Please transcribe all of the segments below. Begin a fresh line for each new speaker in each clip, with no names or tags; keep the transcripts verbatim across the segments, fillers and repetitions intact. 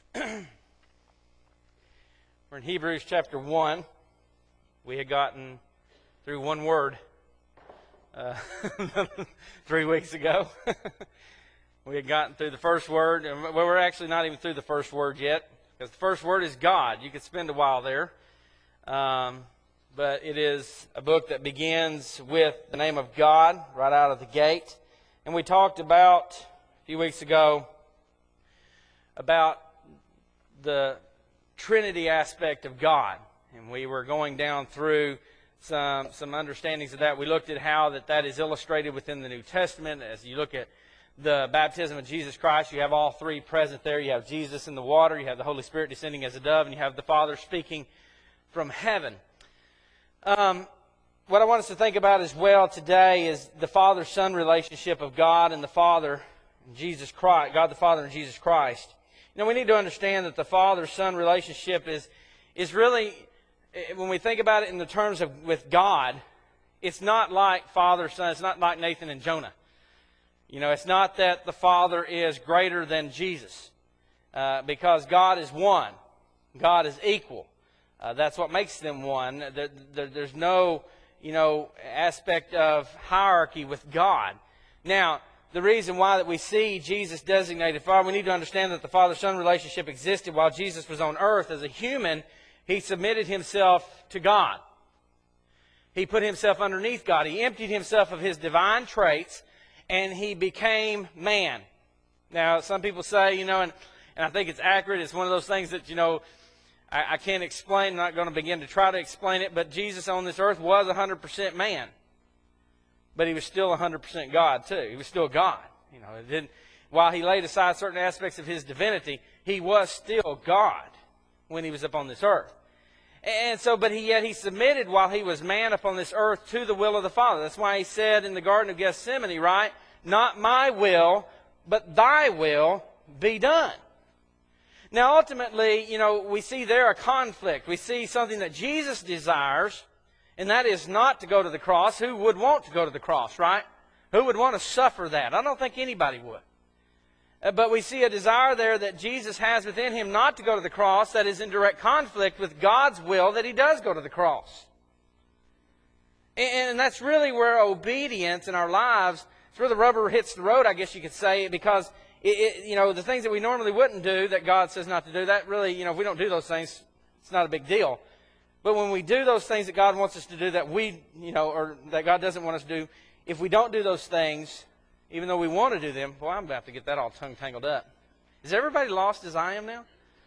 We're in Hebrews chapter one. We had gotten through one word uh, three weeks ago. We had gotten through the first word. And well, we're actually not even through the first word yet, because the first word is God. You could spend a while there. Um, but it is a book that begins with the name of God right out of the gate. And we talked about, a few weeks ago, about the Trinity aspect of God. And we were going down through some some understandings of that. We looked at how that, that is illustrated within the New Testament. As you look at the baptism of Jesus Christ, you have all three present there. You have Jesus in the water, you have the Holy Spirit descending as a dove, and you have the Father speaking from heaven. Um, what I want us to think about as well today is the Father-Son relationship of God and the Father and Jesus Christ, God the Father and Jesus Christ. You know, we need to understand that the Father-Son relationship is is really, when we think about it in the terms of with God, it's not like Father-Son. It's not like Nathan and Jonah. You know, it's not that the Father is greater than Jesus, uh, because God is one. God is equal. Uh, that's what makes them one. There, there, there's no, you know, aspect of hierarchy with God. Now, the reason why that we see Jesus designated Father, we need to understand that the Father-Son relationship existed while Jesus was on earth. As a human, He submitted Himself to God. He put Himself underneath God. He emptied Himself of His divine traits, and He became man. Now, some people say, you know, and, and I think it's accurate, it's one of those things that, you know, I, I can't explain, I'm not going to begin to try to explain it, but Jesus on this earth was one hundred percent man. But He was still one hundred percent God, too. He was still God. You know, it didn't, while He laid aside certain aspects of His divinity, He was still God when He was upon this earth. And so, but he, yet He submitted while He was man upon this earth to the will of the Father. That's why He said in the Garden of Gethsemane, right? Not my will, but Thy will be done. Now, ultimately, you know, we see there a conflict. We see something that Jesus desires, and that is not to go to the cross. Who would want to go to the cross, right? Who would want to suffer that? I don't think anybody would. Uh, but we see a desire there that Jesus has within Him not to go to the cross that is in direct conflict with God's will that He does go to the cross. And, and that's really where obedience in our lives, it's where the rubber hits the road, I guess you could say, because it, it, you know, the things that we normally wouldn't do that God says not to do, that really, you know, if we don't do those things, it's not a big deal. But when we do those things that God wants us to do that we, you know, or that God doesn't want us to do, if we don't do those things, even though we want to do them, boy, I'm about to get that all tongue-tangled up. Is everybody lost as I am now?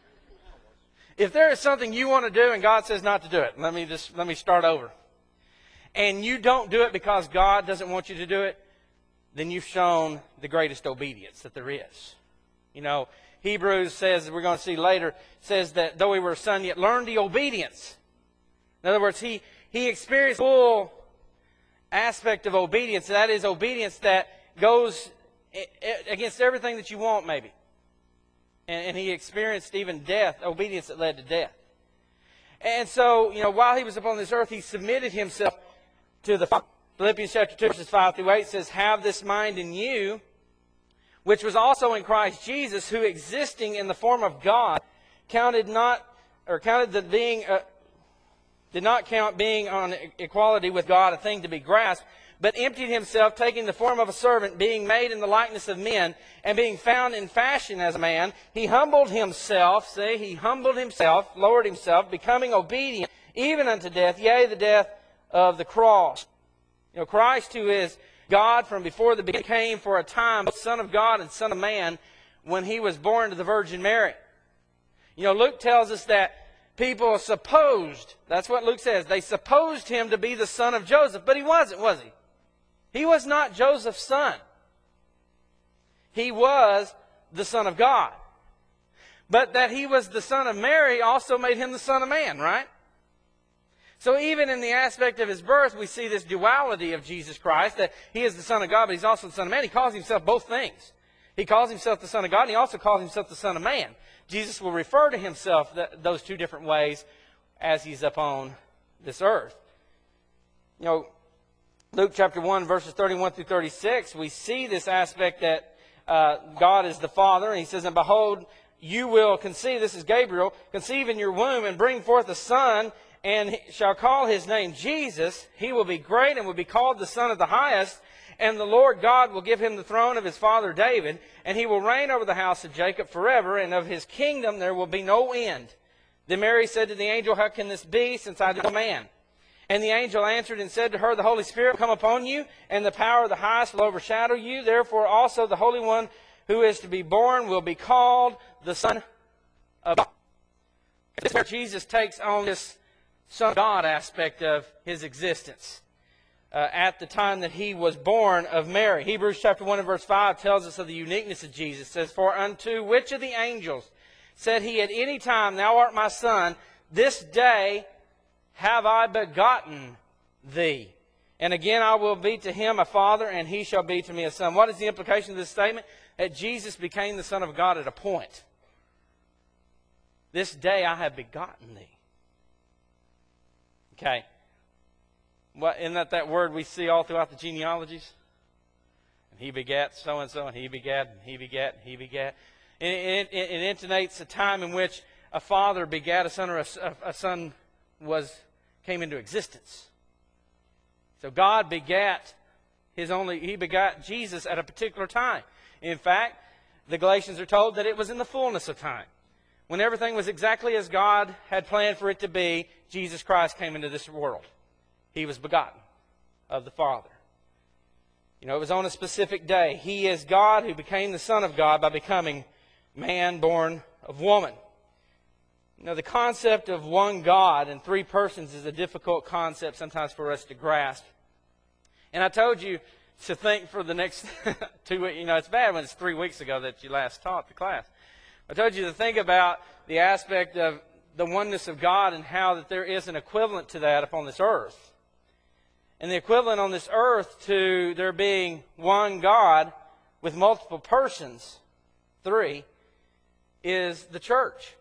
If there is something you want to do and God says not to do it, let me just, let me start over. And you don't do it because God doesn't want you to do it, then you've shown the greatest obedience that there is. You know, Hebrews says, we're going to see later, says that though He were a son, yet learned the obedience. In other words, he, he experienced full aspect of obedience. That is obedience that goes against everything that you want, maybe. And, and He experienced even death, obedience that led to death. And so, you know, while He was upon this earth, He submitted Himself to the Father. Philippians chapter two, verses five through eight says, "Have this mind in you, which was also in Christ Jesus, who existing in the form of God, counted not, or counted the being... Uh, did not count being on equality with God a thing to be grasped, but emptied Himself, taking the form of a servant, being made in the likeness of men, and being found in fashion as a man, He humbled Himself," see, He humbled Himself, lowered Himself, becoming obedient, even unto death, yea, the death of the cross. You know, Christ, who is God from before the beginning, came for a time, both Son of God and Son of Man, when He was born to the Virgin Mary. You know, Luke tells us that people supposed, that's what Luke says, they supposed Him to be the son of Joseph, but He wasn't, was He? He was not Joseph's son. He was the Son of God. But that He was the Son of Mary also made Him the Son of Man, right? So even in the aspect of His birth, we see this duality of Jesus Christ, that He is the Son of God, but He's also the Son of Man. He calls Himself both things. He calls Himself the Son of God, and He also calls Himself the Son of Man. Jesus will refer to Himself th- those two different ways as He's upon this earth. You know, Luke chapter one, verses thirty-one through thirty-six, we see this aspect that uh, God is the Father. And He says, "And behold, you will conceive, this is Gabriel, conceive in your womb and bring forth a son, and shall call his name Jesus. He will be great and will be called the Son of the Highest. And the Lord God will give him the throne of his father David, and he will reign over the house of Jacob forever, and of his kingdom there will be no end. Then Mary said to the angel, how can this be, since I am a man? And the angel answered and said to her, the Holy Spirit will come upon you, and the power of the highest will overshadow you. Therefore also the Holy One who is to be born will be called the Son of God. This is where Jesus takes on this Son of God aspect of his existence. Uh, at the time that he was born of Mary. Hebrews chapter one and verse five tells us of the uniqueness of Jesus. It says, for unto which of the angels said he at any time, thou art my son, this day have I begotten thee. And again I will be to him a father, and he shall be to me a son. What is the implication of this statement? That Jesus became the Son of God at a point. This day I have begotten thee. Okay. What, isn't that that word we see all throughout the genealogies? And he begat so-and-so, and he begat, and he begat, and he begat. It, it, it intonates a time in which a father begat a son, or a, a son was came into existence. So God begat his only, he begat Jesus at a particular time. In fact, the Galatians are told that it was in the fullness of time. When everything was exactly as God had planned for it to be, Jesus Christ came into this world. He was begotten of the Father. You know, it was on a specific day. He is God who became the Son of God by becoming man born of woman. You know, the concept of one God and three persons is a difficult concept sometimes for us to grasp. And I told you to think for the next two weeks. You know, it's bad when it's three weeks ago that you last taught the class. I told you to think about the aspect of the oneness of God and how that there is an equivalent to that upon this earth. And the equivalent on this earth to there being one God with multiple persons, three, is the church.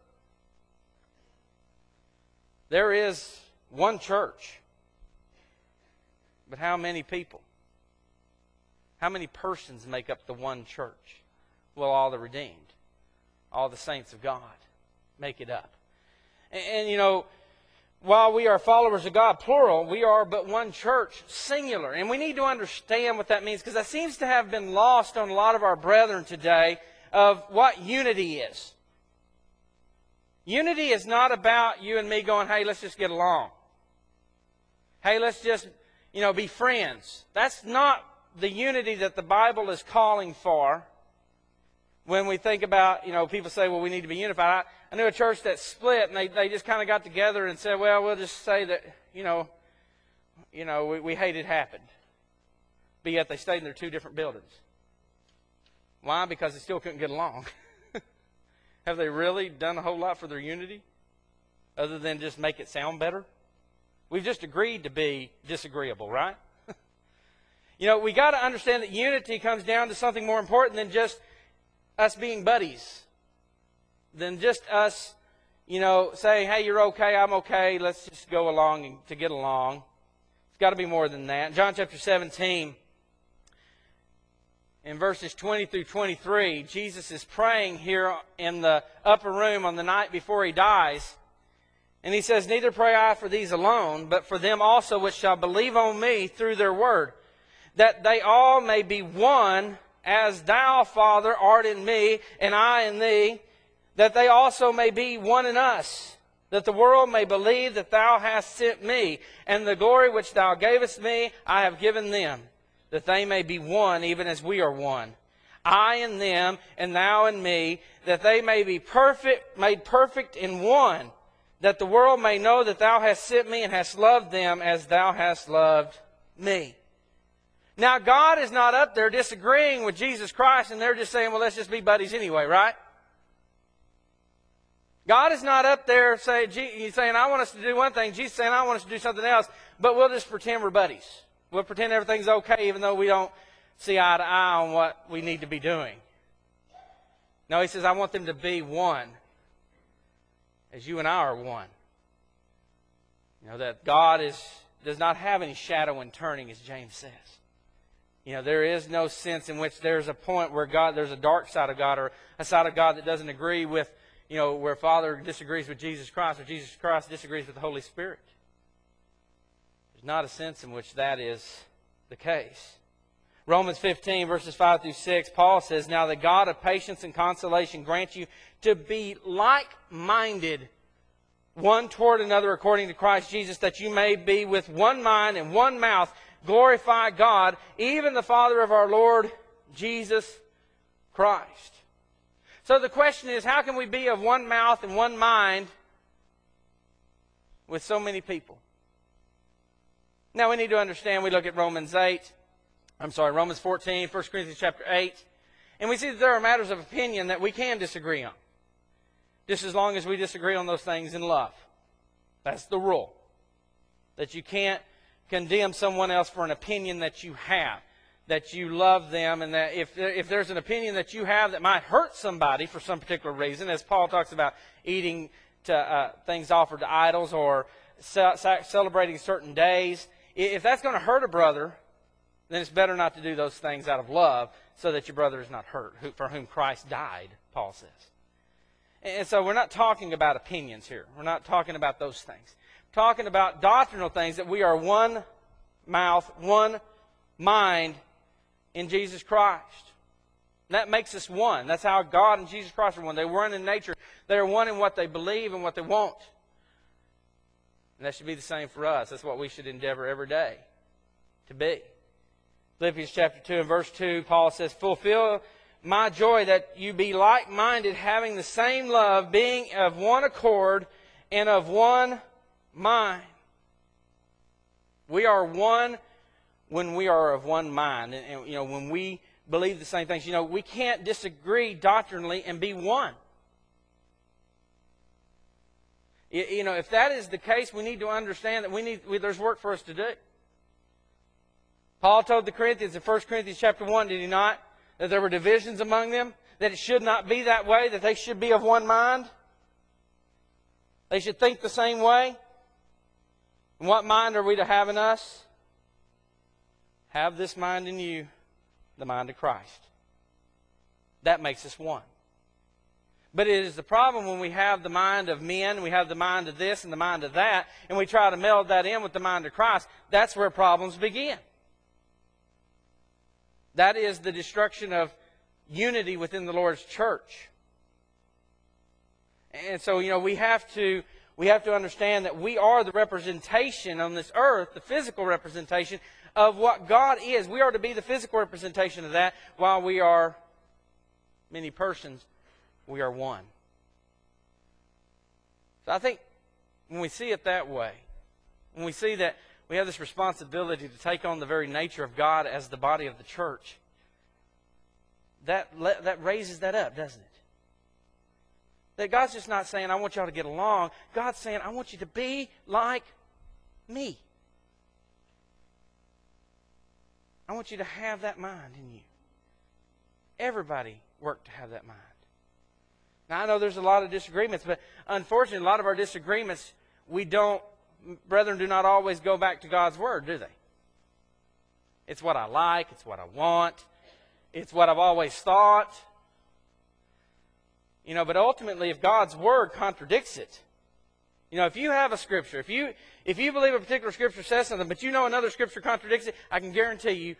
There is one church. But how many people? How many persons make up the one church? Well, all the redeemed. All the saints of God make it up. And, and you know, while we are followers of God, plural, we are but one church, singular. And we need to understand what that means, because that seems to have been lost on a lot of our brethren today of what unity is. Unity is not about you and me going, hey, let's just get along. Hey, let's just, you know, be friends. That's not the unity that the Bible is calling for. When we think about, you know, people say, well, we need to be unified. I, I knew a church that split, and they, they just kind of got together and said, well, we'll just say that, you know, you know, we, we hate it happened. But yet they stayed in their two different buildings. Why? Because they still couldn't get along. Have they really done a whole lot for their unity? Other than just make it sound better? We've just agreed to be disagreeable, right? You know, we got to understand that unity comes down to something more important than just us being buddies, than just us, you know, saying, hey, you're okay, I'm okay, let's just go along and, to get along. It's got to be more than that. John chapter seventeen, in verses twenty through twenty-three, Jesus is praying here in the upper room on the night before he dies. And he says, neither pray I for these alone, but for them also which shall believe on me through their word, that they all may be one, as thou, Father, art in me, and I in thee, that they also may be one in us, that the world may believe that thou hast sent me, and the glory which thou gavest me I have given them, that they may be one even as we are one. I in them, and thou in me, that they may be perfect, made perfect in one, that the world may know that thou hast sent me and hast loved them as thou hast loved me. Now, God is not up there disagreeing with Jesus Christ, and they're just saying, well, let's just be buddies anyway, right? God is not up there saying, He's saying, I want us to do one thing. Jesus is saying, I want us to do something else, but we'll just pretend we're buddies. We'll pretend everything's okay, even though we don't see eye to eye on what we need to be doing. No, He says, I want them to be one, as you and I are one. You know, that God is does not have any shadow and turning, as James says. You know, there is no sense in which there's a point where God, there's a dark side of God or a side of God that doesn't agree with, you know, where Father disagrees with Jesus Christ or Jesus Christ disagrees with the Holy Spirit. There's not a sense in which that is the case. Romans fifteen, verses five through six, Paul says, "Now the God of patience and consolation grant you to be like-minded one toward another according to Christ Jesus, that you may be with one mind and one mouth, glorify God, even the Father of our Lord Jesus Christ." So the question is, how can we be of one mouth and one mind with so many people? Now we need to understand, we look at Romans eight, I'm sorry, Romans fourteen, First Corinthians chapter eight, and we see that there are matters of opinion that we can disagree on, just as long as we disagree on those things in love. That's the rule. That you can't condemn someone else for an opinion that you have, that you love them, and that if, if there's an opinion that you have that might hurt somebody for some particular reason, as Paul talks about eating to, uh, things offered to idols or ce- celebrating certain days, if that's going to hurt a brother, then it's better not to do those things out of love so that your brother is not hurt, who, for whom Christ died, Paul says. And so we're not talking about opinions here. We're not talking about those things. We're talking about doctrinal things, that we are one mouth, one mind in Jesus Christ. And that makes us one. That's how God and Jesus Christ are one. They're one in nature. They're one in what they believe and what they want. And that should be the same for us. That's what we should endeavor every day to be. Philippians chapter two and verse two, Paul says, "Fulfill my joy that you be like-minded, having the same love, being of one accord and of one mind." We are one when we are of one mind. And, and you know, when we believe the same things. You know, we can't disagree doctrinally and be one. You, you know, if that is the case, we need to understand that we need we, there's work for us to do. Paul told the Corinthians in First Corinthians chapter one, did he not? That there were divisions among them, that it should not be that way, that they should be of one mind. They should think the same way. And what mind are we to have in us? Have this mind in you, the mind of Christ. That makes us one. But it is the problem when we have the mind of men, we have the mind of this and the mind of that, and we try to meld that in with the mind of Christ. That's where problems begin. That is the destruction of unity within the Lord's church. And so, you know, we have to we have to understand that we are the representation on this earth, the physical representation of what God is. We are to be the physical representation of that, while we are many persons, we are one. So I think when we see it that way, when we see that we have this responsibility to take on the very nature of God as the body of the church, that, that raises that up, doesn't it? That God's just not saying, I want y'all to get along. God's saying, I want you to be like me. I want you to have that mind in you. Everybody work to have that mind. Now, I know there's a lot of disagreements, but unfortunately, a lot of our disagreements, we don't, brethren, do not always go back to God's Word, do they? It's what I like, it's what I want, it's what I've always thought. You know, but ultimately, if God's Word contradicts it, you know, if you have a Scripture, if you if you believe a particular Scripture says something, but you know another Scripture contradicts it, I can guarantee you,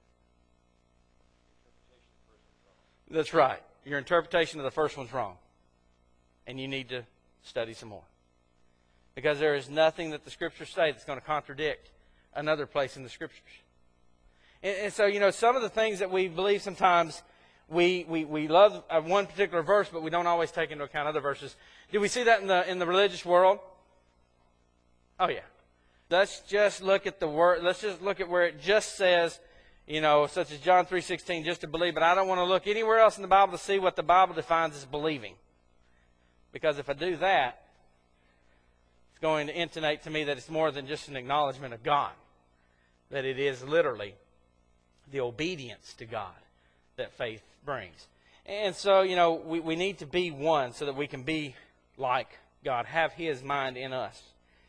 that's right, your interpretation of the first one's wrong. And you need to study some more. Because there is nothing that the Scriptures say that's going to contradict another place in the Scriptures. And, and so, you know, some of the things that we believe sometimes, we, we, we love one particular verse, but we don't always take into account other verses. Do we see that in the in the religious world? Oh, yeah. Let's just look at the word. Let's just look at where it just says, you know, such as John three sixteen, just to believe. But I don't want to look anywhere else in the Bible to see what the Bible defines as believing. Because if I do that, it's going to intonate to me that it's more than just an acknowledgement of God. That it is literally the obedience to God that faith brings. And so, you know, we, we need to be one so that we can be like God, have His mind in us.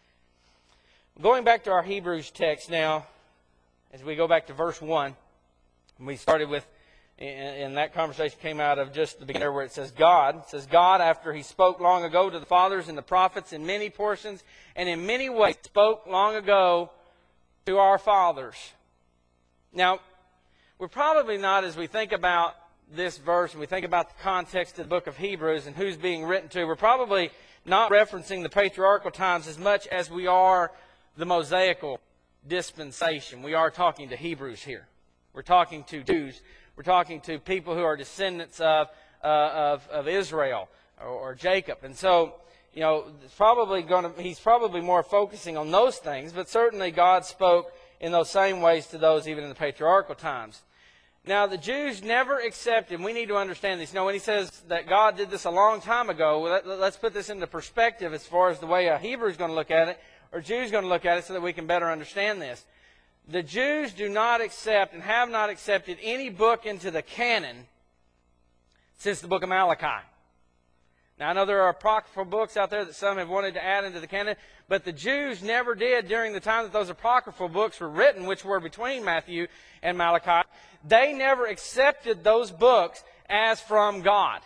Going back to our Hebrews text now, as we go back to verse one, We started with, and that conversation came out of just the beginning where it says God. It says God, after He spoke long ago to the fathers and the prophets in many portions and in many ways, spoke long ago to our fathers. Now, we're probably not, as we think about this verse and we think about the context of the book of Hebrews and who's being written to, we're probably not referencing the patriarchal times as much as we are the Mosaical dispensation. We are talking to Hebrews here. We're talking to Jews. We're talking to people who are descendants of uh, of, of Israel or, or Jacob. And so, you know, it's probably going to, he's probably more focusing on those things, but certainly God spoke in those same ways to those even in the patriarchal times. Now, the Jews never accepted, we need to understand this. You know, when he says that God did this a long time ago, let, let's put this into perspective as far as the way a Hebrew is going to look at it, or a Jew is going to look at it so that we can better understand this. The Jews do not accept and have not accepted any book into the canon since the book of Malachi. Now, I know there are apocryphal books out there that some have wanted to add into the canon, but the Jews never did during the time that those apocryphal books were written, which were between Matthew and Malachi. They never accepted those books as from God.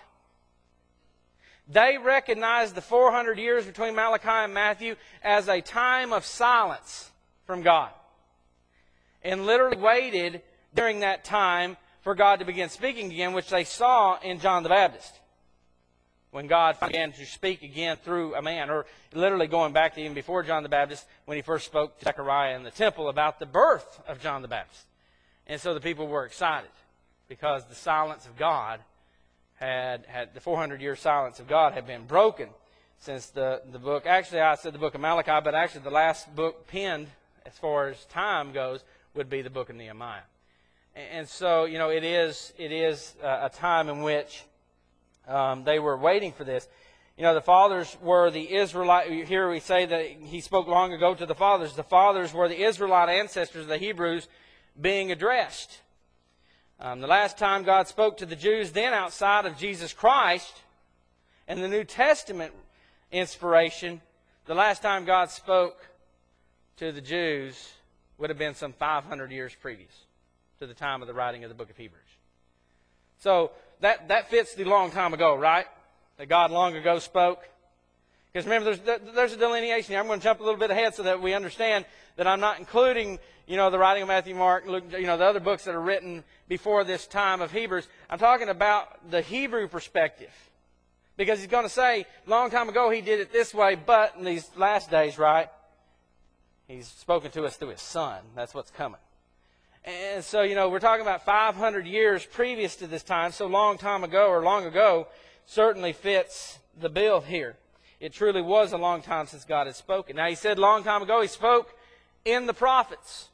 They recognized the four hundred years between Malachi and Matthew as a time of silence from God, and literally waited during that time for God to begin speaking again, which they saw in John the Baptist, when God began to speak again through a man, or literally going back to even before John the Baptist, when he first spoke to Zechariah in the temple about the birth of John the Baptist. And so the people were excited because the silence of God had, had the four hundred year silence of God had been broken since the, the book, actually I said the book of Malachi, but actually the last book penned as far as time goes would be the book of Nehemiah. And so, you know, it is, it is a time in which Um, they were waiting for this. You know, the fathers were the Israelite. Here we say that he spoke long ago to the fathers. The fathers were the Israelite ancestors of the Hebrews being addressed. Um, the last time God spoke to the Jews then outside of Jesus Christ and the New Testament inspiration, the last time God spoke to the Jews would have been some five hundred years previous to the time of the writing of the book of Hebrews. So, That, that fits the long time ago, right? That God long ago spoke. Because remember, there's, there's a delineation here. I'm going to jump a little bit ahead so that we understand that I'm not including, you know, the writing of Matthew, Mark, Luke, you know, the other books that are written before this time of Hebrews. I'm talking about the Hebrew perspective. Because he's going to say, long time ago he did it this way, but in these last days, right, he's spoken to us through his Son. That's what's coming. And so, you know, we're talking about five hundred years previous to this time, so long time ago or long ago certainly fits the bill here. It truly was a long time since God had spoken. Now, he said long time ago he spoke in the prophets.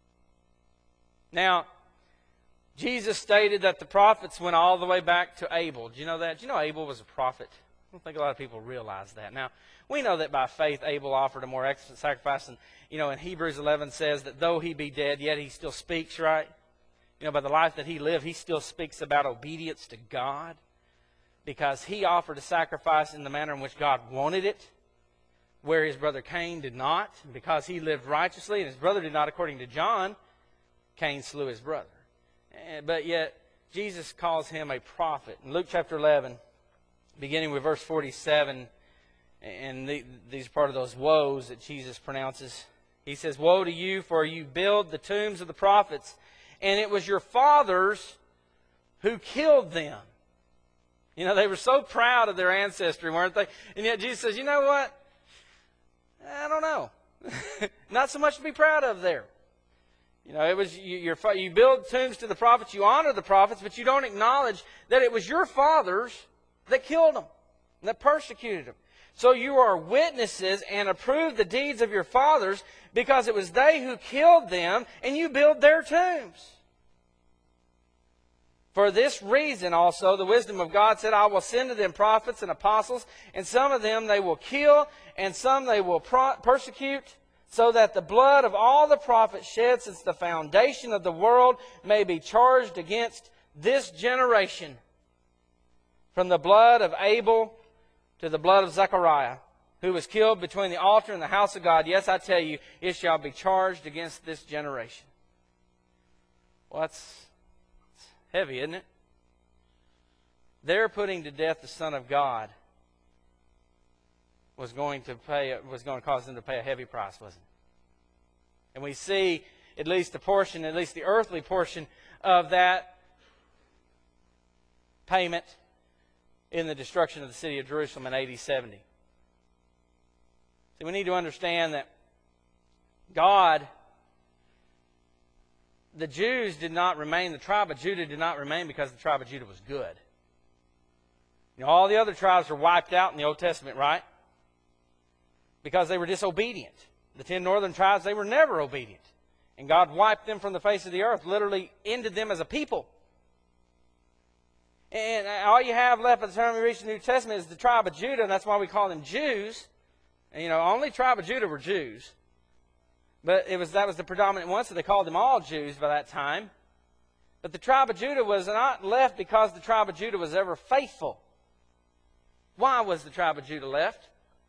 Now, Jesus stated that the prophets went all the way back to Abel. Do you know that? Do you know Abel was a prophet? I don't think a lot of people realize that. Now, we know that by faith Abel offered a more excellent sacrifice. And, you know, in Hebrews eleven says that though he be dead, yet he still speaks, right? You know, by the life that he lived, he still speaks about obedience to God because he offered a sacrifice in the manner in which God wanted it, where his brother Cain did not. Because he lived righteously and his brother did not, according to John, Cain slew his brother. But yet, Jesus calls him a prophet. In Luke chapter eleven, beginning with verse forty-seven, and the, these are part of those woes that Jesus pronounces. He says, "Woe to you, for you build the tombs of the prophets, and it was your fathers who killed them." You know, they were so proud of their ancestry, weren't they? And yet Jesus says, you know what? I don't know. Not so much to be proud of there. You know, it was you, your, you build tombs to the prophets, you honor the prophets, but you don't acknowledge that it was your fathers that killed them, that persecuted them. So you are witnesses and approve the deeds of your fathers because it was they who killed them and you build their tombs. For this reason also the wisdom of God said, I will send to them prophets and apostles, and some of them they will kill, and some they will pro- persecute, so that the blood of all the prophets shed since the foundation of the world may be charged against this generation. From the blood of Abel to the blood of Zechariah, who was killed between the altar and the house of God. Yes, I tell you, it shall be charged against this generation. Well, that's, Heavy, isn't it? Their putting to death the Son of God was going to pay was going to cause them to pay a heavy price, wasn't it? And we see at least a portion, at least the earthly portion of that payment in the destruction of the city of Jerusalem in A D seventy. See, we need to understand that God, the Jews did not remain, the tribe of Judah did not remain because the tribe of Judah was good. You know, all the other tribes were wiped out in the Old Testament, right? Because they were disobedient. The ten northern tribes, they were never obedient. And God wiped them from the face of the earth, literally ended them as a people. And all you have left by the time we reach the New Testament is the tribe of Judah, and that's why we call them Jews. And, you know, only tribe of Judah were Jews. But it was that was the predominant one, so they called them all Jews by that time. But the tribe of Judah was not left because the tribe of Judah was ever faithful. Why was the tribe of Judah left?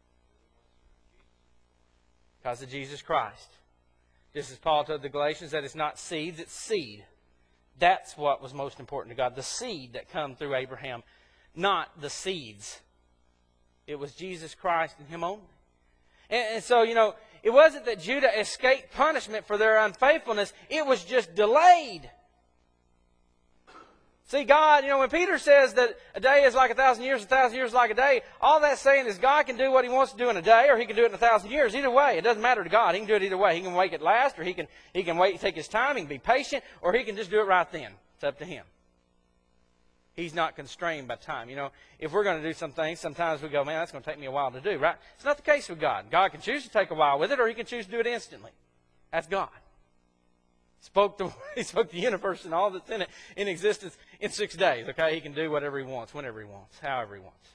Because of Jesus Christ. Just as Paul told the Galatians that it's not seeds, it's seed. That's what was most important to God. The seed that come through Abraham, not the seeds. It was Jesus Christ and Him only. And, and so, you know, it wasn't that Judah escaped punishment for their unfaithfulness. It was just delayed. See, God, you know, when Peter says that a day is like a thousand years, a thousand years is like a day, all that's saying is God can do what He wants to do in a day, or He can do it in a thousand years. Either way, it doesn't matter to God. He can do it either way. He can wait it last, or He can He can wait, take His time, He can be patient, or He can just do it right then. It's up to Him. He's not constrained by time. You know, if we're going to do some things, sometimes we go, man, that's going to take me a while to do, right? It's not the case with God. God can choose to take a while with it, or He can choose to do it instantly. That's God. Spoke the, he spoke the universe and all that's in it in existence in six days. Okay, He can do whatever He wants, whenever He wants, however He wants.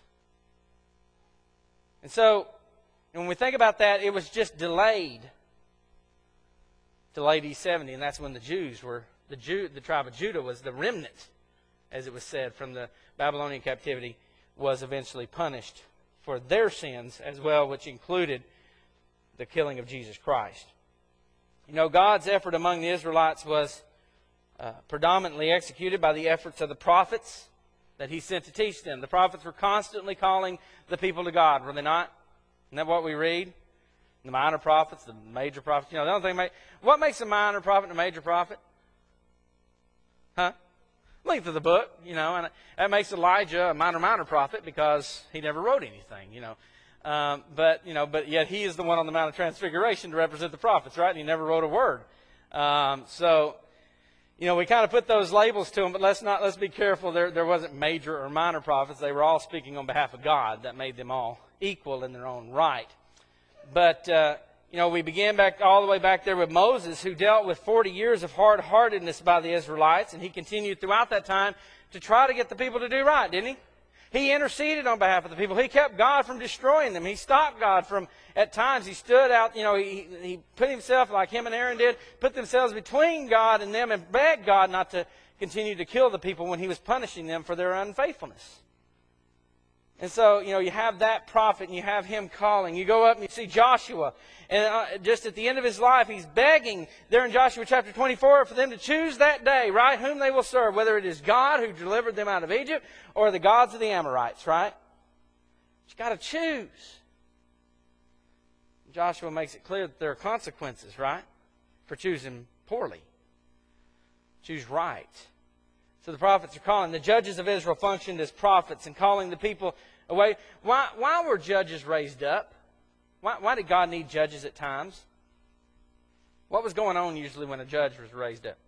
And so, when we think about that, it was just delayed till A D seventy, and that's when the Jews were, the Jew, the tribe of Judah was the remnant, as it was said, from the Babylonian captivity, was eventually punished for their sins as well, which included the killing of Jesus Christ. You know, God's effort among the Israelites was uh, predominantly executed by the efforts of the prophets that He sent to teach them. The prophets were constantly calling the people to God, were they not? Isn't that what we read? The minor prophets, the major prophets. You know, the only thing, what makes a minor prophet and a major prophet? Huh? Length of the book, you know, and that makes Elijah a minor, minor prophet because he never wrote anything, you know. Um, but, you know, but yet he is the one on the Mount of Transfiguration to represent the prophets, right? And he never wrote a word. Um, so, you know, we kind of put those labels to them, but let's not, let's be careful. There, there wasn't major or minor prophets. They were all speaking on behalf of God. That made them all equal in their own right. But, uh, you know, we began back all the way back there with Moses, who dealt with forty years of hard-heartedness by the Israelites, and he continued throughout that time to try to get the people to do right, didn't he? He interceded on behalf of the people. He kept God from destroying them. He stopped God from, at times, he stood out, you know, he, he put himself, like him and Aaron did, put themselves between God and them and begged God not to continue to kill the people when He was punishing them for their unfaithfulness. And so, you know, you have that prophet and you have him calling. You go up and you see Joshua. And uh, just at the end of his life, he's begging there in Joshua chapter twenty-four for them to choose that day, right, whom they will serve, whether it is God who delivered them out of Egypt or the gods of the Amorites, right? You've got to choose. Joshua makes it clear that there are consequences, right, for choosing poorly. Choose right. So the prophets are calling. The judges of Israel functioned as prophets and calling the people away. Why, why were judges raised up? Why, why did God need judges at times? What was going on usually when a judge was raised up?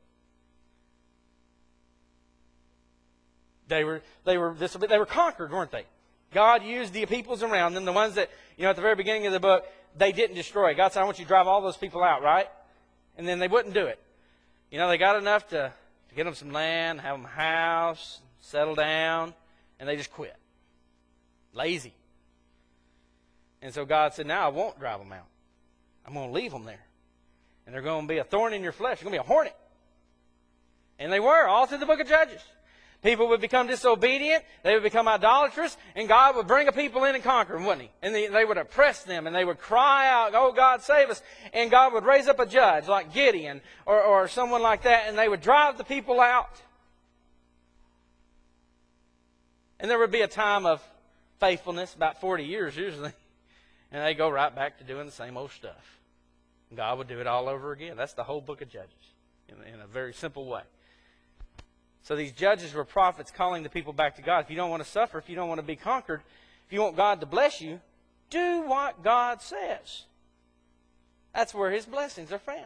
They were, they were, this, they were conquered, weren't they? God used the peoples around them, the ones that, you know, at the very beginning of the book, they didn't destroy. God said, I want you to drive all those people out, right? And then they wouldn't do it. You know, they got enough to... to get them some land, have them a house, settle down, and they just quit. Lazy. And so God said, now I won't drive them out. I'm going to leave them there. And they're going to be a thorn in your flesh. They're going to be a hornet. And they were, all through the book of Judges. People would become disobedient, they would become idolatrous, and God would bring a people in and conquer them, wouldn't He? And they, they would oppress them, and they would cry out, oh, God, save us. And God would raise up a judge like Gideon or, or someone like that, and they would drive the people out. And there would be a time of faithfulness, about forty years usually, and they go right back to doing the same old stuff. God would do it all over again. That's the whole book of Judges in, in a very simple way. So these judges were prophets calling the people back to God. If you don't want to suffer, if you don't want to be conquered, if you want God to bless you, do what God says. That's where His blessings are found.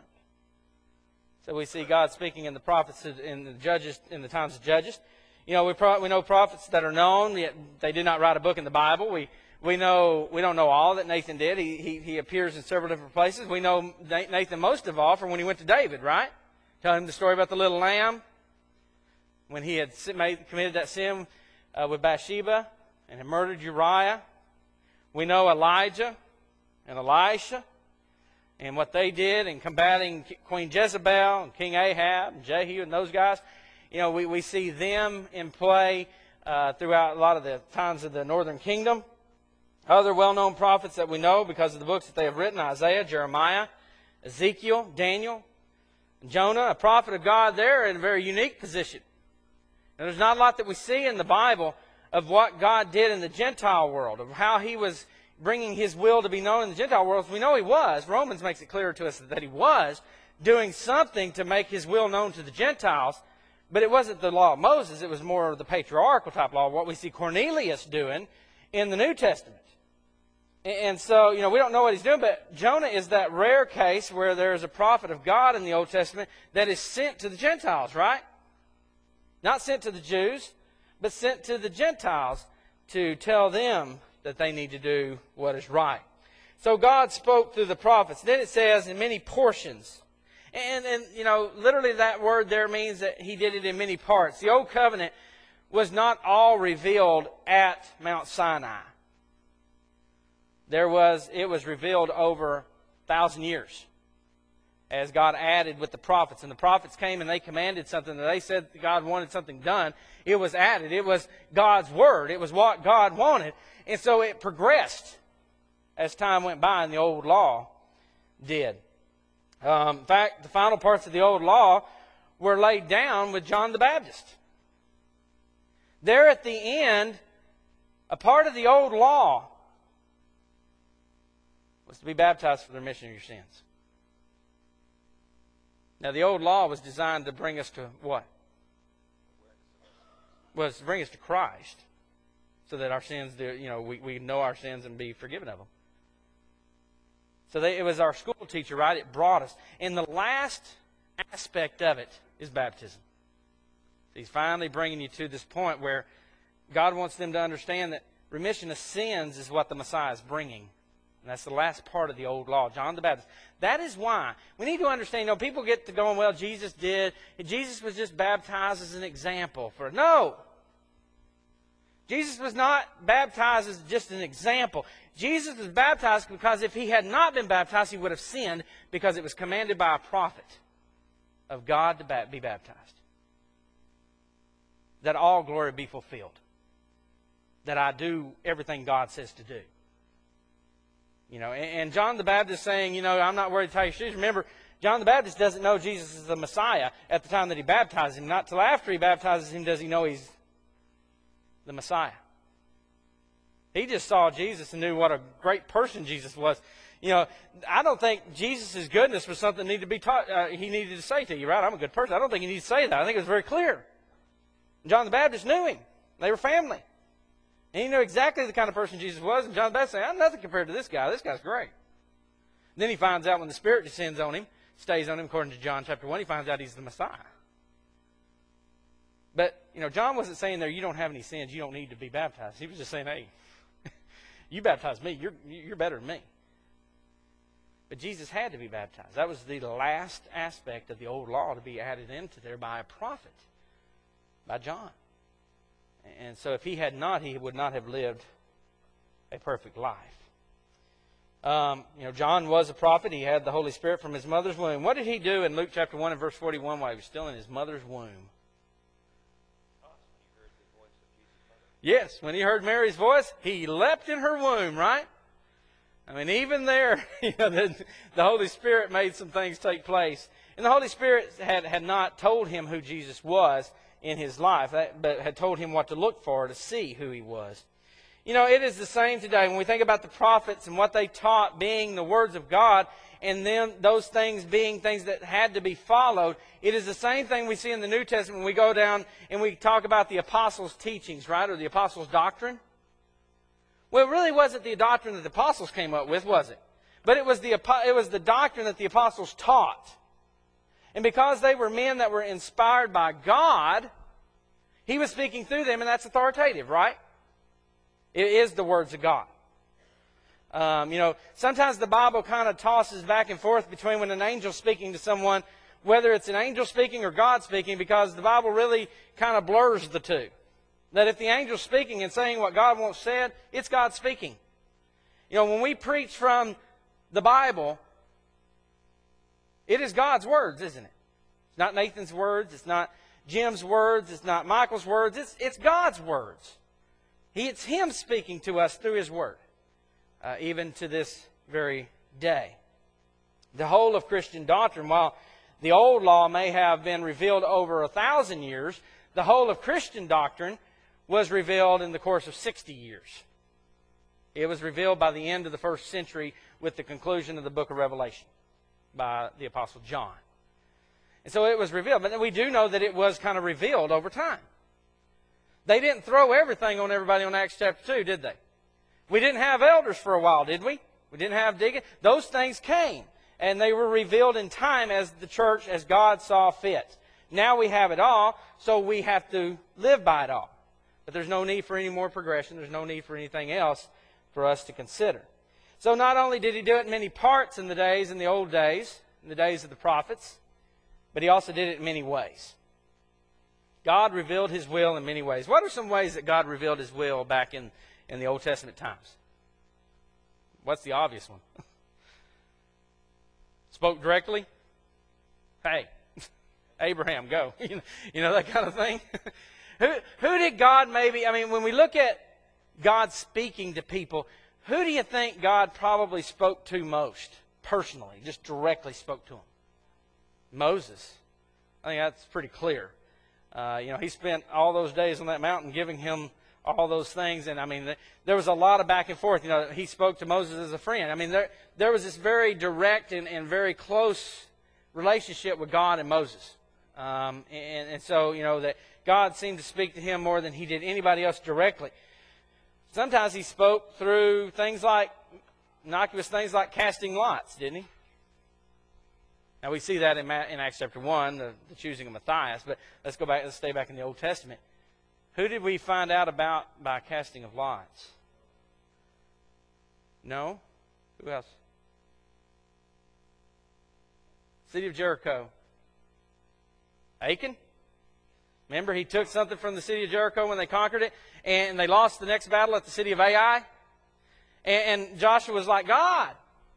So we see God speaking in the prophets, in the judges, in the times of Judges. You know, we pro- we know prophets that are known, yet they did not write a book in the Bible. We we know we don't know all that Nathan did. He he, he appears in several different places. We know Nathan most of all from when he went to David, right? Tell him the story about the little lamb when he had made, committed that sin uh, with Bathsheba and had murdered Uriah. We know Elijah and Elisha and what they did in combating Queen Jezebel and King Ahab and Jehu and those guys. You know, we, we see them in play uh, throughout a lot of the times of the northern kingdom. Other well-known prophets that we know because of the books that they have written, Isaiah, Jeremiah, Ezekiel, Daniel, Jonah, a prophet of God there in a very unique position. Now, there's not a lot that we see in the Bible of what God did in the Gentile world, of how He was bringing His will to be known in the Gentile world. We know He was. Romans makes it clear to us that He was doing something to make His will known to the Gentiles, but it wasn't the law of Moses. It was more of the patriarchal type law, what we see Cornelius doing in the New Testament. And so, you know, we don't know what he's doing, but Jonah is that rare case where there is a prophet of God in the Old Testament that is sent to the Gentiles, right? Not sent to the Jews, but sent to the Gentiles to tell them that they need to do what is right. So God spoke through the prophets. Then it says in many portions. And, and, you know, literally that word there means that He did it in many parts. The Old Covenant was not all revealed at Mount Sinai. There was, it was revealed over a thousand years as God added with the prophets. And the prophets came and they commanded something that they said God wanted something done. It was added. It was God's word. It was what God wanted. And so it progressed as time went by, and the old law did. Um, in fact, the final parts of the old law were laid down with John the Baptist. There at the end, a part of the old law was to be baptized for the remission of your sins. Now, the old law was designed to bring us to what? Was to bring us to Christ, so that our sins, do, you know, we, we know our sins and be forgiven of them. So they, it was our school teacher, right? It brought us. And the last aspect of it is baptism. He's finally bringing you to this point where God wants them to understand that remission of sins is what the Messiah is bringing. And that's the last part of the old law, John the Baptist. That is why we need to understand, you know, people get to going, well, Jesus did. Jesus was just baptized as an example. for No. Jesus was not baptized as just an example. Jesus was baptized because if He had not been baptized, He would have sinned, because it was commanded by a prophet of God to be baptized. That all glory be fulfilled. That I do everything God says to do. You know, and John the Baptist saying, you know, I'm not worried to tie your shoes. Remember, John the Baptist doesn't know Jesus is the Messiah at the time that he baptizes him. Not till after he baptizes him does he know he's the Messiah. He just saw Jesus and knew what a great person Jesus was. You know, I don't think Jesus' goodness was something that needed to be taught. Uh, he needed to say to you, right? I'm a good person. I don't think he needed to say that. I think it was very clear. John the Baptist knew him. They were family. And he knew exactly the kind of person Jesus was. And John the Baptist said, I'm nothing compared to this guy. This guy's great. Then he finds out when the Spirit descends on him, stays on him, according to John chapter one, he finds out he's the Messiah. But, you know, John wasn't saying there, you don't have any sins, you don't need to be baptized. He was just saying, hey, you baptize me, you're, you're better than me. But Jesus had to be baptized. That was the last aspect of the old law to be added into there by a prophet, by John. And so if he had not, he would not have lived a perfect life. Um, you know, John was a prophet. He had the Holy Spirit from his mother's womb. What did he do in Luke chapter one and verse forty-one while he was still in his mother's womb? Yes, when he heard Mary's voice, he leapt in her womb, right? I mean, even there, you know, the, the Holy Spirit made some things take place. And the Holy Spirit had, had not told him who Jesus was in his life, but had told him what to look for to see who he was. You know, it is the same today. When we think about the prophets and what they taught being the words of God, and then those things being things that had to be followed, it is the same thing we see in the New Testament when we go down and we talk about the apostles' teachings, right, or the apostles' doctrine. Well, it really wasn't the doctrine that the apostles came up with, was it? But it was the, it was the doctrine that the apostles taught. And because they were men that were inspired by God, he was speaking through them, and that's authoritative, right? It is the words of God. Um, you know, sometimes the Bible kind of tosses back and forth between when an angel's speaking to someone, whether it's an angel speaking or God speaking, because the Bible really kind of blurs the two. That if the angel's speaking and saying what God wants said, it's God speaking. You know, when we preach from the Bible, it is God's words, isn't it? It's not Nathan's words. It's not Jim's words. It's not Michael's words. It's, it's God's words. He, it's Him speaking to us through His Word, uh, even to this very day. The whole of Christian doctrine, while the old law may have been revealed over a thousand years, the whole of Christian doctrine was revealed in the course of sixty years. It was revealed by the end of the first century with the conclusion of the book of Revelation by the Apostle John. And so it was revealed. But we do know that it was kind of revealed over time. They didn't throw everything on everybody on Acts chapter two, did they? We didn't have elders for a while, did we? We didn't have deacons. Those things came. And they were revealed in time as the church, as God saw fit. Now we have it all, so we have to live by it all. But there's no need for any more progression. There's no need for anything else for us to consider. So not only did He do it in many parts in the days, in the old days, in the days of the prophets, but He also did it in many ways. God revealed His will in many ways. What are some ways that God revealed His will back in, in the Old Testament times? What's the obvious one? Spoke directly? Hey, Abraham, go. You know, you know that kind of thing? who, who did God maybe, I mean, when we look at God speaking to people, who do you think God probably spoke to most, personally, just directly spoke to him? Moses. I think that's pretty clear. Uh, you know, he spent all those days on that mountain giving him all those things. And, I mean, there was a lot of back and forth. You know, he spoke to Moses as a friend. I mean, there, there was this very direct and, and very close relationship with God and Moses. Um, and, and so, you know, that God seemed to speak to him more than He did anybody else directly. Sometimes He spoke through things like, innocuous things like casting lots, didn't He? Now, we see that in, in Acts chapter one, the, the choosing of Matthias. But let's go back, let's stay back in the Old Testament. Who did we find out about by casting of lots? No? Who else? City of Jericho. Achan? Remember, he took something from the city of Jericho when they conquered it, and they lost the next battle at the city of Ai. And, and Joshua was like, God,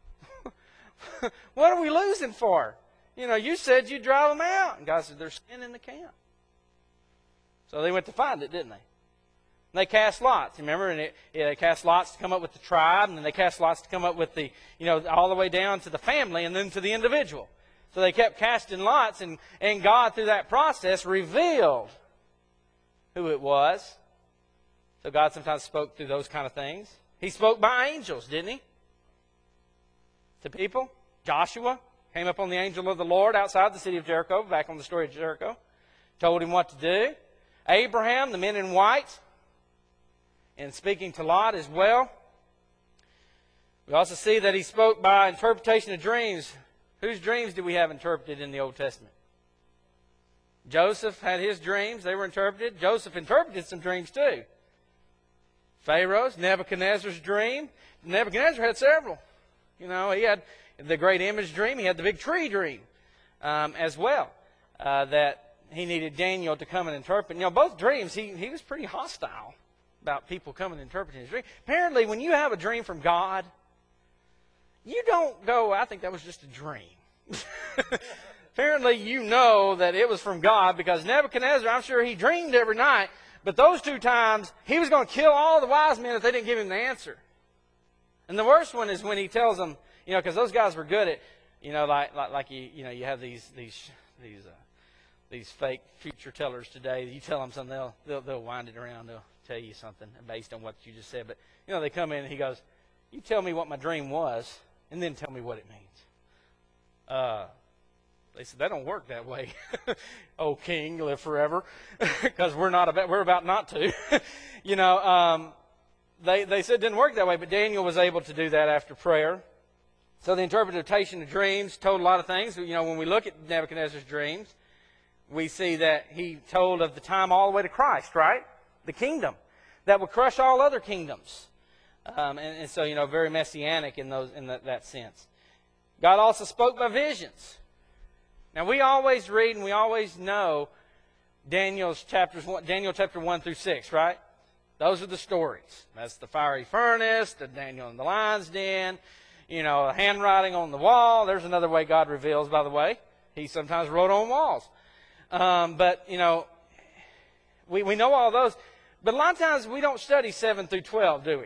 what are we losing for? You know, you said you'd drive them out. And God said, there's sin in the camp. So they went to find it, didn't they? And they cast lots, remember? And it, it, they cast lots to come up with the tribe, and then they cast lots to come up with the, you know, all the way down to the family and then to the individual. So they kept casting lots, and, and God, through that process, revealed who it was. So God sometimes spoke through those kind of things. He spoke by angels, didn't He? To people. Joshua came up on the angel of the Lord outside the city of Jericho, back on the story of Jericho. Told him what to do. Abraham, the men in white, and speaking to Lot as well. We also see that he spoke by interpretation of dreams. Whose dreams do we have interpreted in the Old Testament? Joseph had his dreams. They were interpreted. Joseph interpreted some dreams too. Pharaoh's, Nebuchadnezzar's dream. Nebuchadnezzar had several. You know, he had the great image dream. He had the big tree dream um, as well uh, that he needed Daniel to come and interpret. You know, both dreams, he, he was pretty hostile about people coming and interpreting his dream. Apparently, when you have a dream from God, you don't go, I think that was just a dream. Apparently, you know that it was from God, because Nebuchadnezzar, I'm sure he dreamed every night, but those two times, he was going to kill all the wise men if they didn't give him the answer. And the worst one is when he tells them, you know, because those guys were good at, you know, like like, like you, you know, you have these these these uh, these fake future tellers today. You tell them something, they'll, they'll, they'll wind it around. They'll tell you something based on what you just said. But, you know, they come in and he goes, you tell me what my dream was and then tell me what it means. Uh, they said, that don't work that way. Oh, king, live forever. Because we're not about, we're about not to. You know, um, they, they said it didn't work that way, but Daniel was able to do that after prayer. So the interpretation of dreams told a lot of things. You know, when we look at Nebuchadnezzar's dreams, we see that he told of the time all the way to Christ, right? The kingdom that would crush all other kingdoms. Um, and, and so, you know, very messianic in those in that, that sense. God also spoke by visions. Now, we always read and we always know Daniel's chapters one, Daniel chapter one through six, right? Those are the stories. That's the fiery furnace, the Daniel in the lion's den, you know, handwriting on the wall. There's another way God reveals, by the way. He sometimes wrote on walls. Um, but, you know, we, we know all those. But a lot of times we don't study seven through twelve, do we?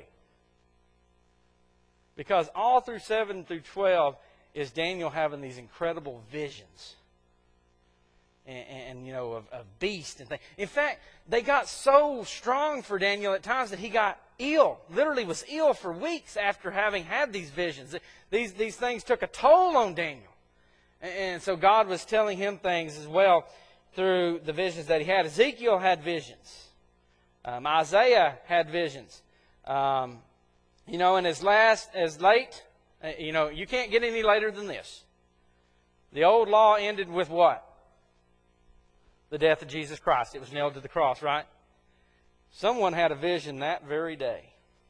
Because all through seven through twelve is Daniel having these incredible visions. And, and you know, of, of beasts and things. In fact, they got so strong for Daniel at times that he got ill. Literally was ill for weeks after having had these visions. These, these things took a toll on Daniel. And, and so God was telling him things as well through the visions that he had. Ezekiel had visions. Um, Isaiah had visions. Um, you know, and as last, as late, uh, you know, you can't get any later than this. The old law ended with what? The death of Jesus Christ. It was nailed to the cross, right? Someone had a vision that very day.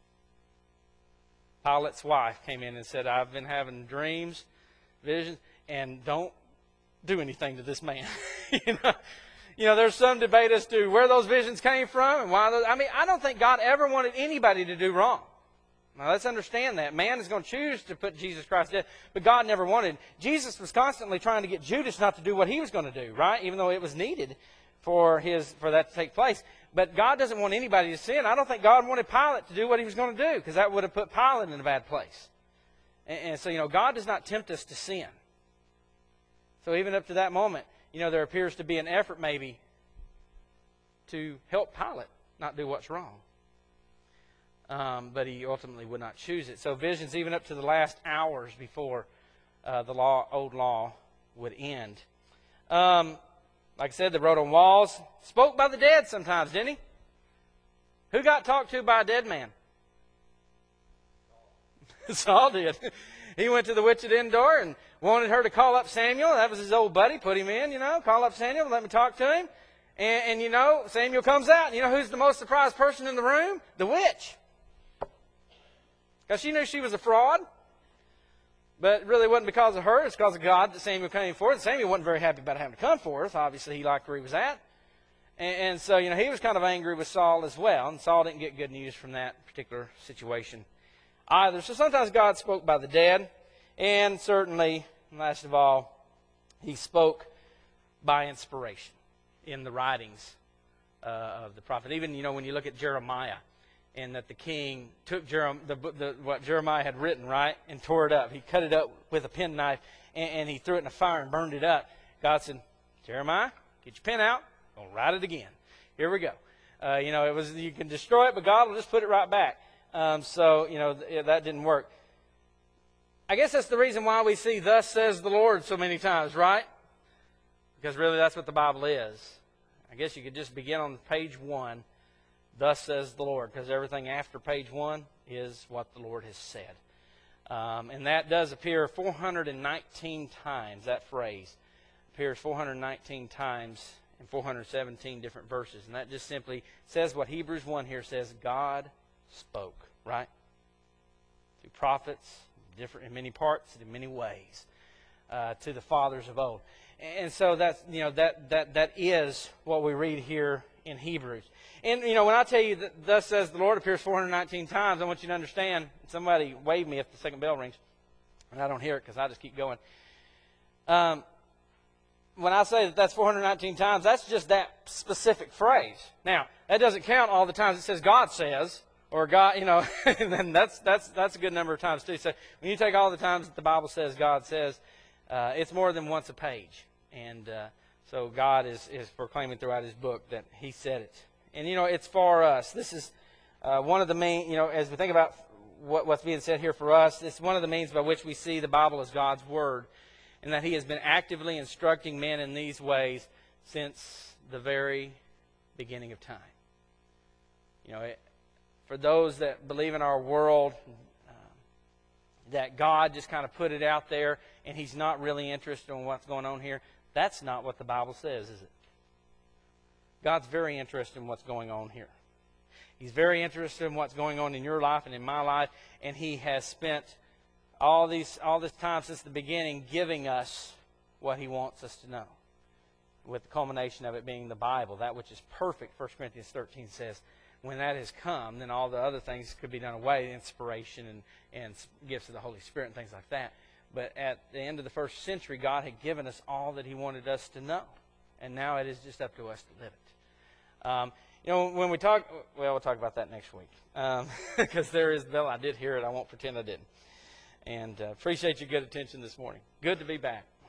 Pilate's wife came in and said, I've been having dreams, visions, and don't do anything to this man. you know, you know, there's some debate as to where those visions came from and why those, I mean, I don't think God ever wanted anybody to do wrong. Now, let's understand that. Man is going to choose to put Jesus Christ to death, but God never wanted. Jesus was constantly trying to get Judas not to do what he was going to do, right? Even though it was needed for his for that to take place. But God doesn't want anybody to sin. I don't think God wanted Pilate to do what he was going to do, because that would have put Pilate in a bad place. And, and so, you know, God does not tempt us to sin. So even up to that moment, you know, there appears to be an effort maybe to help Pilate not do what's wrong. Um, but he ultimately would not choose it. So visions even up to the last hours before uh, the law, old law would end. Um, like I said, they wrote on walls. Spoke by the dead sometimes, didn't he? Who got talked to by a dead man? Saul did. He went to the witch at Endor and wanted her to call up Samuel. That was his old buddy. Put him in, you know. Call up Samuel. Let me talk to him. And, and, you know, Samuel comes out. And you know who's the most surprised person in the room? The witch. Because she knew she was a fraud. But it really wasn't because of her. It's because of God that Samuel came forth. Samuel wasn't very happy about having to come forth. Obviously, he liked where he was at. And, and so, you know, he was kind of angry with Saul as well. And Saul didn't get good news from that particular situation either. So sometimes God spoke by the dead. And certainly, last of all, he spoke by inspiration in the writings uh, of the prophet. Even, you know, when you look at Jeremiah, and that the king took Jerem, the, the, what Jeremiah had written, right, and tore it up. He cut it up with a penknife, and, and he threw it in a fire and burned it up. God said, Jeremiah, get your pen out. I'm going to write it again. Here we go. Uh, you know, it was you can destroy it, but God will just put it right back. Um, so, you know, th- that didn't work. I guess that's the reason why we see thus says the Lord so many times, right? Because really that's what the Bible is. I guess you could just begin on page one. Thus says the Lord, because everything after page one is what the Lord has said. Um, and that does appear four hundred nineteen times, that phrase appears four hundred nineteen times in four hundred seventeen different verses. And that just simply says what Hebrews one here says, God spoke, right? Through prophets, different in many parts, in many ways, uh, to the fathers of old. And so that's, you know, that, that, that is what we read here in Hebrews. And, you know, when I tell you that thus says the Lord appears four hundred nineteen times, I want you to understand, somebody wave me if the second bell rings, and I don't hear it because I just keep going. Um, when I say that that's four hundred nineteen times, that's just that specific phrase. Now, that doesn't count all the times it says God says, or God, you know, and then that's, that's, that's a good number of times too. So when you take all the times that the Bible says God says, uh, it's more than once a page. And uh, So God is, is proclaiming throughout his book that he said it. And, you know, it's for us. This is uh, one of the main, you know, as we think about what, what's being said here for us, it's one of the means by which we see the Bible as God's Word, and that he has been actively instructing men in these ways since the very beginning of time. You know, it, for those that believe in our world, uh, that God just kind of put it out there and he's not really interested in what's going on here, that's not what the Bible says, is it? God's very interested in what's going on here. He's very interested in what's going on in your life and in my life, and he has spent all these all this time since the beginning giving us what he wants us to know, with the culmination of it being the Bible, that which is perfect. First Corinthians thirteen says, when that has come, then all the other things could be done away, inspiration and, and gifts of the Holy Spirit and things like that. But at the end of the first century, God had given us all that he wanted us to know, and now it is just up to us to live it. Um, you know, when we talk, well, we'll talk about that next week, because um, there is, well, I did hear it. I won't pretend I didn't. And uh, appreciate your good attention this morning. Good to be back.